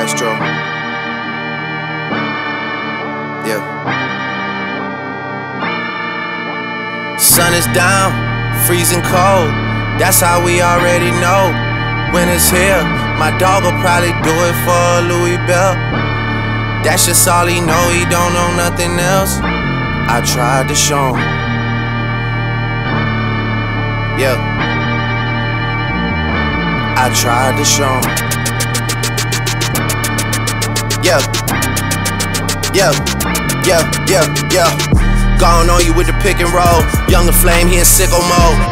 Astro. Yeah. Sun is down, freezing cold. That's how we already know. Winter's here. My dog will probably do it for Louis Bell. That's just all he know. He don't know nothing else. I tried to show him. Yeah. I tried to show him. Yeah. Yeah. Yeah. Yeah. Yeah. Gone on you with the pick and roll. Younger Flame, he in sicko mode.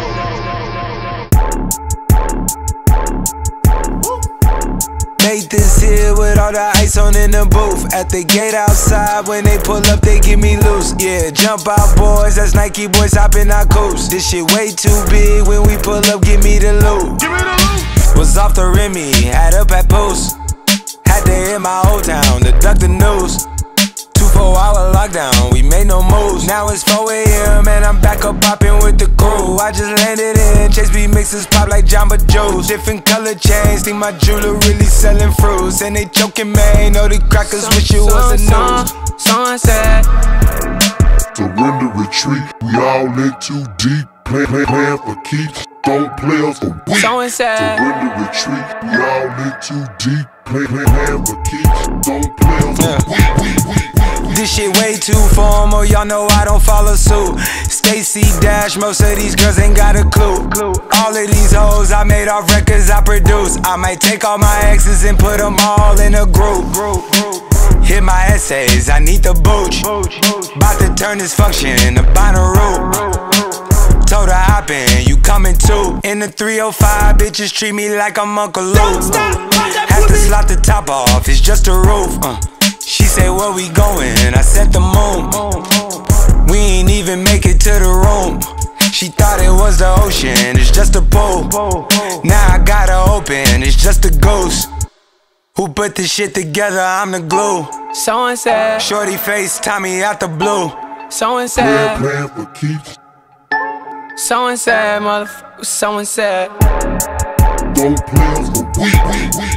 Made this here with all the ice on in the booth. At the gate outside, when they pull up, they give me loose. Yeah, jump out boys, that's Nike boys hopping our coast. This shit way too big, when we pull up, give me the loot. Was off the Remy, had up at post. Had to hit my old town to duck the news. 2-4-hour lockdown, we made no moves. Now it's 4 AM and I'm back up popping with the crew. I just landed in, Chase B mixes pop like Jamba Joe's. Different color chains, think my jeweler really selling fruits. And they joking, man, know the crackers wish it was a news. Sunset. Surrender, retreat, we all in too deep. Plan for keeps, don't play us for weak. Sunset. Surrender, retreat, we all in too deep. Plan for keeps, don't play us for weak. This shit way too formal, y'all know I don't follow suit. Stacy Dash, most of these girls ain't got a clue. All of these hoes I made off records I produce. I might take all my exes and put them all in a group. Hit my essays, I need the booch. About to turn this function into Bonnaroo. Told her hop in, you coming too. In the 305, bitches treat me like I'm Uncle Luke. Have to slot the top off, it's just a roof. She said, where we going? I said the moon. We ain't even make it to the room. She thought it was the ocean, it's just a pool. Now I gotta open, it's just a ghost. Who put this shit together? I'm the glue. Sunset. Shorty face, Tommy out the blue. Sunset. Plan for keeps, Sunset, motherfucker. Sunset. don't play us for weak.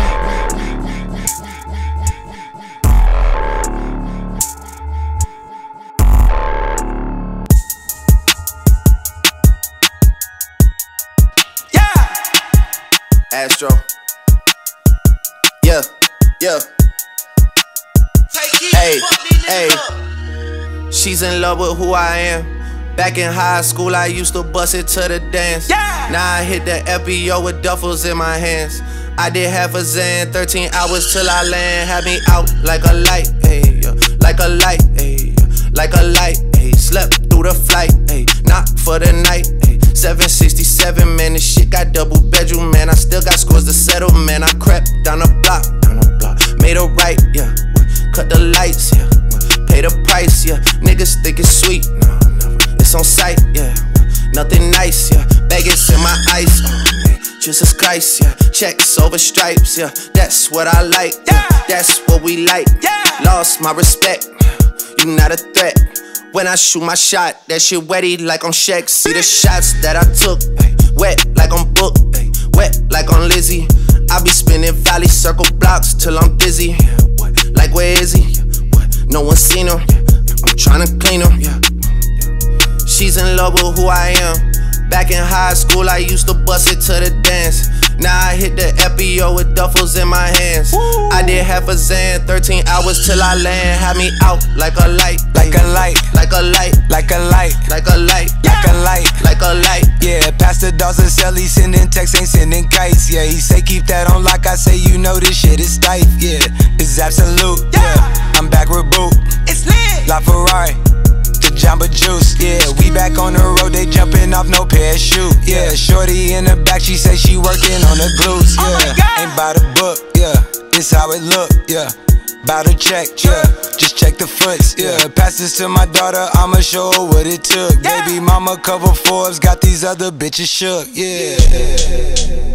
Astro. Yeah, yeah. Hey, hey. She's in love with who I am. Back in high school, I used to bust it to the dance. Now I hit the FBO with duffels in my hands. I did half a Zan, 13 hours till I land. Had me out like a light, ayy, like a light, ayy, like a light, ayy. Slept through the flight, ayy, not for the night, ayy. 767, man, this shit got double bedroom, man. I still got scores to settle, man. I crept down the block, made a right, yeah. Cut the lights, yeah. Pay the price, yeah. Niggas think it's sweet, no, never. It's on sight, yeah. Nothing nice, yeah. Baggage in my ice, Jesus Christ, yeah. Checks over stripes, yeah. That's what I like, yeah. That's what we like, yeah. Lost my respect, you not a threat. When I shoot my shot, that shit wetty like on Shaq. See the shots that I took, ay, wet like on Book, ay, wet like on Lizzie. I be spinning valley circle blocks till I'm dizzy. Like where is he? No one seen him. I'm tryna clean him. She's in love with who I am. Back in high school, I used to bust it to the dance. Now I hit the FBO with duffels in my hands. I did half a Zan, 13 hours till I land. Had me out like a light, like a light, like a light, like a light, like a light, like a light, like a light. Yeah, Pastor Dawson sell, he sending texts, ain't sending kites. Yeah, he say keep that on lock, I say you know this shit is tight. Yeah, this is absolute. Yeah, I'm back with Boot. It's lit. La Ferrari. Jamba Juice, yeah, we back on the road, they jumping off no parachute, yeah. Shorty in the back, she say she working on the glutes, yeah. Ain't by the book, yeah, this how it look, yeah. Bout to check, yeah, just check the foots, yeah. Pass this to my daughter, I'ma show her what it took. Baby mama cover Forbes, got these other bitches shook, yeah.